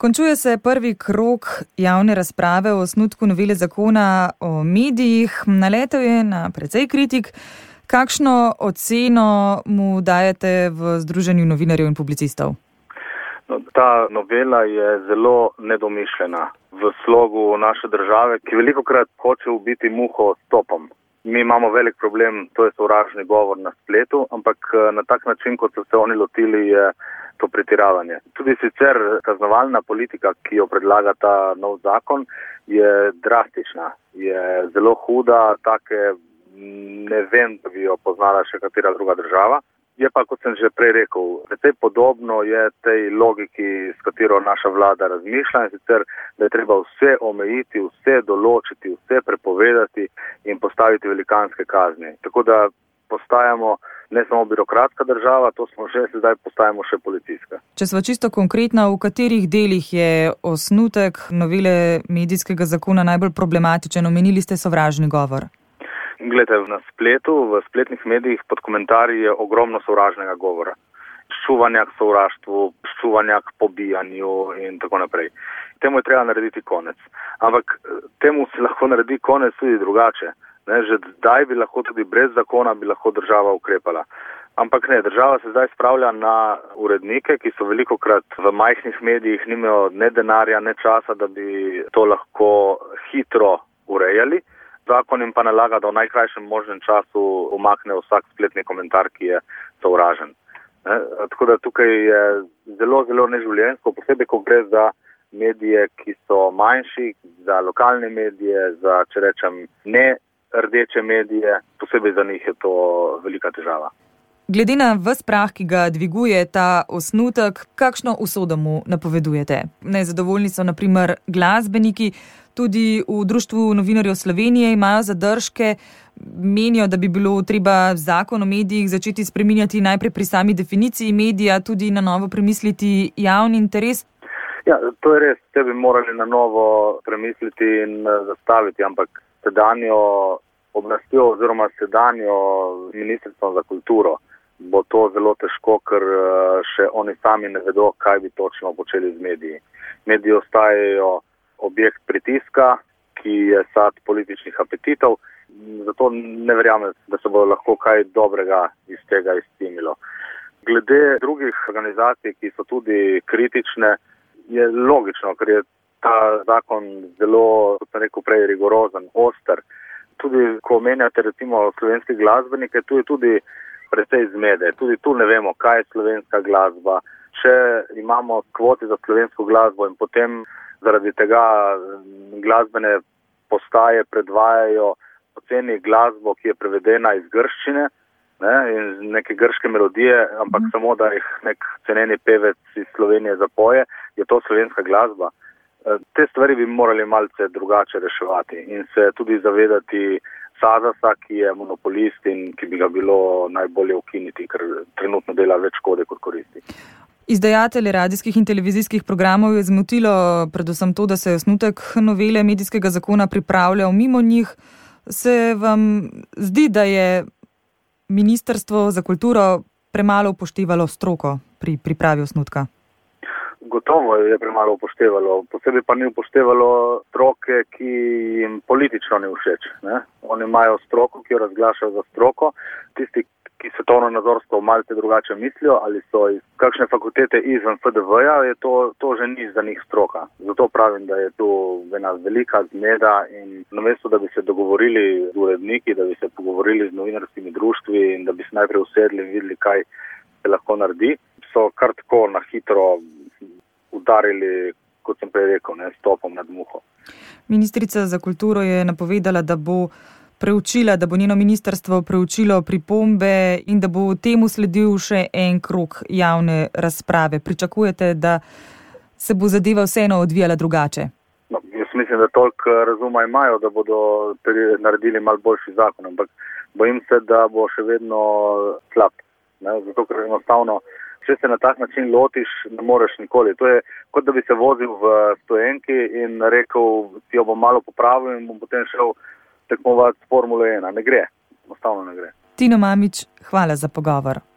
Končuje se prvi krog javne razprave o osnutku novele zakona o medijih. Naletel je na precej kritik. Kakšno oceno mu dajete v Združenju novinarjev in publicistov? Ta novela je zelo nedomišljena v slogu naše države, ki velikokrat hoče ubiti muho s topom. Mi imamo velik problem, to je sovražni govor na spletu, ampak na tak način, kot so se oni lotili, je to pretiravanje. Tudi sicer kaznovalna politika, ki jo predlaga ta nov zakon, je drastična, je zelo huda, take ne vem, da bi jo poznala še katera druga država. Je pa, kot sem že prej rekel, precej podobno je tej logiki, s katero naša vlada razmišlja, in sicer, da je treba vse omejiti, vse določiti, vse prepovedati in postaviti velikanske kazni. Tako da postajamo ne samo birokratska država, to smo že, zdaj postajamo še policijska. Če sva čisto konkretna, v katerih delih je osnutek novele medijskega zakona najbolj problematičen? Omenili ste sovražni govor. Glede, na spletu, v spletnih medijih pod komentarji je ogromno sovražnega govora. Ščuvanja k sovraštvu, ščuvanja k pobijanju in tako naprej. Temu je treba narediti konec. Ampak temu se lahko naredi konec tudi drugače. Že zdaj bi lahko tudi brez zakona bi lahko država ukrepala. Ampak ne, država se zdaj spravlja na urednike, ki so velikokrat v majhnih medijih, nimajo ne denarja, ne časa, da bi to lahko hitro urejali. Zakon jim pa nalaga, da v najkrajšem možnem času umakne vsak spletni komentar, ki je sovražen. Tako da tukaj je zelo, zelo neživljenjsko, posebej ko gre za medije, ki so manjši, za lokalne medije, za, če rečem, ne rdeče medije, posebej za njih je to velika težava. Glede na ves prah, ki ga dviguje ta osnutek, kakšno usodo mu napovedujete? Nezadovoljni so na primer glasbeniki, tudi v Društvu novinarjev Slovenije imajo zadržke, menijo, da bi bilo treba zakon o medijih začeti spreminjati najprej pri sami definiciji medija, tudi na novo premisliti javni interes. Ja, to je res, te bi morali na novo premisliti in zastaviti, ampak sedanjo oblastjo oziroma sedanjo ministrstvom za kulturo bo to zelo težko, ker še oni sami ne vedo, kaj bi točno počeli z mediji. Mediji ostajajo objekt pritiska, ki je sad političnih apetitov, zato ne verjamem, da se bo lahko kaj dobrega iz tega izcimilo. Glede drugih organizacij, ki so tudi kritične, je logično, ker je ta zakon zelo, kot sem rekel prej, rigorozen, oster. Tudi, ko omenjate recimo slovenske glasbenike, tu je tudi precej zmede. Tudi tu ne vemo, kaj je slovenska glasba. Če imamo kvoti za slovensko glasbo in potem zaradi tega glasbene postaje predvajajo poceni glasbo, ki je prevedena iz grščine, in neke grške melodije, ampak samo, da jih nek ceneni pevec iz Slovenije zapoje, je to slovenska glasba. Te stvari bi morali malce drugače reševati in se tudi zavedati Sazasa, ki je monopolist in ki bi ga bilo najbolje ukiniti, ker trenutno dela več škode kot koristi. Izdajatelje radijskih in televizijskih programov je zmotilo predvsem to, da se je osnutek novele medijskega zakona pripravljal mimo njih. Se vam zdi, da je Ministrstvo za kulturo premalo upoštevalo stroko pri pripravi osnutka? Gotovo je premalo upoštevalo. Posebej pa ni upoštevalo stroke, ki jim politično ni všeč. Oni imajo stroko, ki jo razglašajo za stroko. Tisti, ki svetovno nazorstvo malce drugače mislijo ali so iz kakšne fakultete izven FDV-ja, je to že ni za njih stroka. Zato pravim, da je tu ena velika zmeda in namesto, da bi se dogovorili z uredniki, da bi se pogovorili z novinarskimi društvi in da bi se najprej usedli in videli, kaj se lahko naredi, so kar tako na hitro udarili, kot sem prej rekel, s topom nad muho. Ministrica za kulturo je napovedala, da bo njeno ministrstvo preučilo pripombe in da bo temu sledil še en krog javne razprave. Pričakujete, da se bo zadeva vseeno odvijala drugače? Jaz mislim, da toliko razuma imajo, da bodo naredili malo boljši zakon, ampak bojim se, da bo še vedno slab. Zato, ker enostavno, če se na tak način lotiš, ne moreš nikoli. To je kot da bi se vozil v stojenki in rekel, si jo bom malo popravil in bom potem šel tekmovati Formule 1. Ne gre. Enostavno ne gre. Tino Mamić, hvala za pogovor.